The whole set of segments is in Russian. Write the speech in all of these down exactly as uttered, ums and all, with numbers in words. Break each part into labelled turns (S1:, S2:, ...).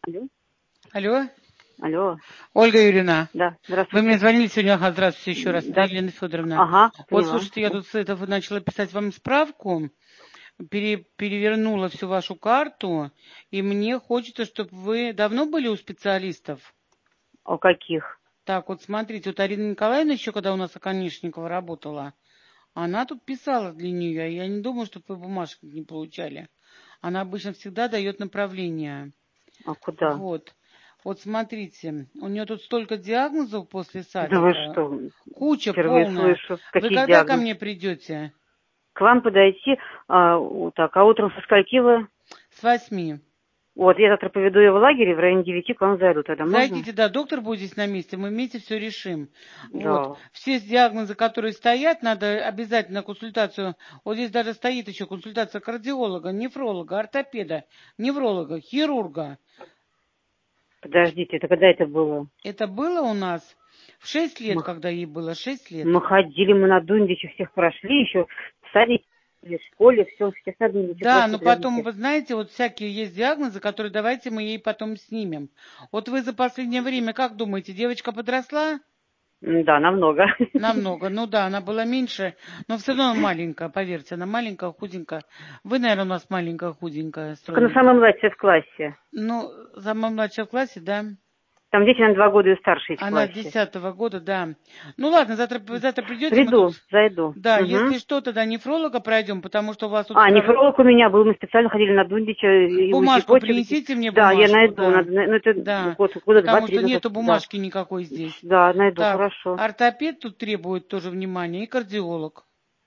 S1: Алло.
S2: Алло.
S1: Алло.
S2: Ольга Юрьевна.
S1: Да,
S2: Вы
S1: здравствуйте.
S2: мне звонили сегодня, ага, здравствуйте еще раз,
S1: Да.
S2: Елена Федоровна.
S1: Ага,
S2: Вот,
S1: поняла.
S2: слушайте, я тут с этого начала писать вам справку, пере, перевернула всю вашу карту, и мне хочется, чтобы вы давно были у специалистов.
S1: О каких?
S2: Так, вот смотрите, вот Арина Николаевна еще, когда у нас Оконечникова работала, она тут писала для нее, я не думаю, что вы бумажки не получали. Она обычно всегда дает направление.
S1: А куда?
S2: Вот. Вот смотрите, у нее тут столько диагнозов после
S1: Да вы
S2: садика.
S1: что?
S2: Куча
S1: Впервые
S2: полная.
S1: слышу.
S2: Вы
S1: Какие
S2: когда ко
S1: диагнозы?
S2: мне придете?
S1: К вам подойти, а, вот так, а утром со скольки вы?
S2: С восьми.
S1: Вот, я завтра поведу ее в лагере, в районе девяти к вам зайду, тогда можно?
S2: Зайдите, да, доктор будет здесь на месте, мы вместе все решим. Вот.
S1: Да.
S2: Все диагнозы, которые стоят, надо обязательно консультацию. Вот здесь даже стоит еще консультация кардиолога, нефролога, ортопеда, невролога, хирурга.
S1: Подождите, это когда это было?
S2: Это было у нас в шесть лет,
S1: Мы,
S2: когда ей было шесть лет.
S1: мы ходили, мы на Дундиче всех прошли, еще в садике, в школе, все, всех на Дундиче
S2: Да,
S1: прошли,
S2: но потом,
S1: подождите.
S2: вы знаете, вот всякие есть диагнозы, которые давайте мы ей потом снимем. Вот вы за последнее время, как думаете, девочка подросла?
S1: М, Да, намного.
S2: Намного. Ну да, она была меньше, но все равно маленькая, поверьте, она маленькая, худенькая. Вы, наверное, у нас маленькая, худенькая,
S1: Только на
S2: стройненькая.
S1: самом младшей в классе.
S2: Ну, самая младшая в классе, да.
S1: Там дети на два года и старше есть в
S2: Она
S1: классе.
S2: десятого года, да. Ну ладно, завтра, вы завтра придете, мы тут...
S1: Приду, зайду.
S2: Да,
S1: Угу.
S2: если что, тогда нефролога пройдем, потому что у вас тут
S1: А,
S2: справа...
S1: нефролог у меня был, мы специально ходили на Дундича и УЗИ
S2: Бумажку
S1: почек.
S2: принесите мне,
S1: Да, я
S2: бумажку,
S1: найду,
S2: да.
S1: надо, ну это
S2: Да,
S1: год, года
S2: потому
S1: два-три
S2: что
S1: назад,
S2: нету
S1: да.
S2: бумажки никакой здесь.
S1: Да, найду,
S2: Так,
S1: хорошо.
S2: ортопед тут требует тоже внимания и кардиолог.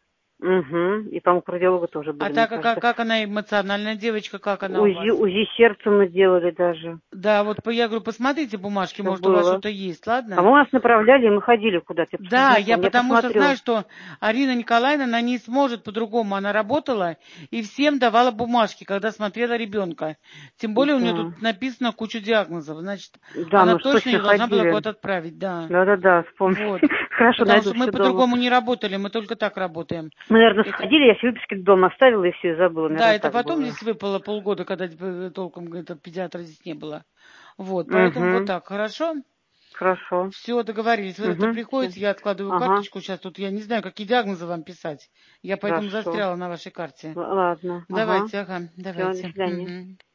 S1: Угу. И, по-моему, кардиолога тоже
S2: А
S1: были, мне
S2: так как,
S1: кажется.
S2: как она эмоциональная девочка, как она у
S1: УЗИ,
S2: вас?
S1: УЗИ сердца мы делали даже.
S2: Да, вот по- я говорю, посмотрите бумажки,
S1: Все
S2: может у вас
S1: было.
S2: что-то есть, ладно?
S1: По-моему, нас направляли, и мы ходили куда-то. Я просто
S2: Да,
S1: не
S2: я
S1: помню. Я
S2: потому что знаю,
S1: посмотрю.
S2: что Арина Николаевна, она не сможет по-другому. Она работала и всем давала бумажки, когда смотрела ребенка. Тем более у нее
S1: Да.
S2: тут написано кучу диагнозов. Значит,
S1: Да,
S2: она
S1: мы ж
S2: точно
S1: точно
S2: ее должна была
S1: ходили.
S2: куда-то отправить, да.
S1: Да-да-да, вспомнил.
S2: Вот.
S1: Хорошо,
S2: Потому
S1: найду
S2: что мы
S1: все дома.
S2: по-другому не работали, мы только так работаем.
S1: Мы, наверное,
S2: Это...
S1: сходили, я все выписки дома оставила и все, и забыла.
S2: Да,
S1: Наверное,
S2: это
S1: так
S2: потом
S1: было.
S2: здесь выпало полгода, когда э, толком говорит, педиатра здесь не было. Вот, поэтому вот
S1: Угу.
S2: так, хорошо?
S1: Хорошо.
S2: Все, договорились. Вы завтра
S1: Угу. Все.
S2: приходите, я откладываю
S1: Ага.
S2: карточку. Сейчас тут я не знаю, какие диагнозы вам писать. Я поэтому
S1: Хорошо.
S2: застряла на вашей карте.
S1: Л- Ладно. Ага.
S2: Давайте, ага,
S1: Все, до
S2: давайте.
S1: свидания.
S2: Мгм.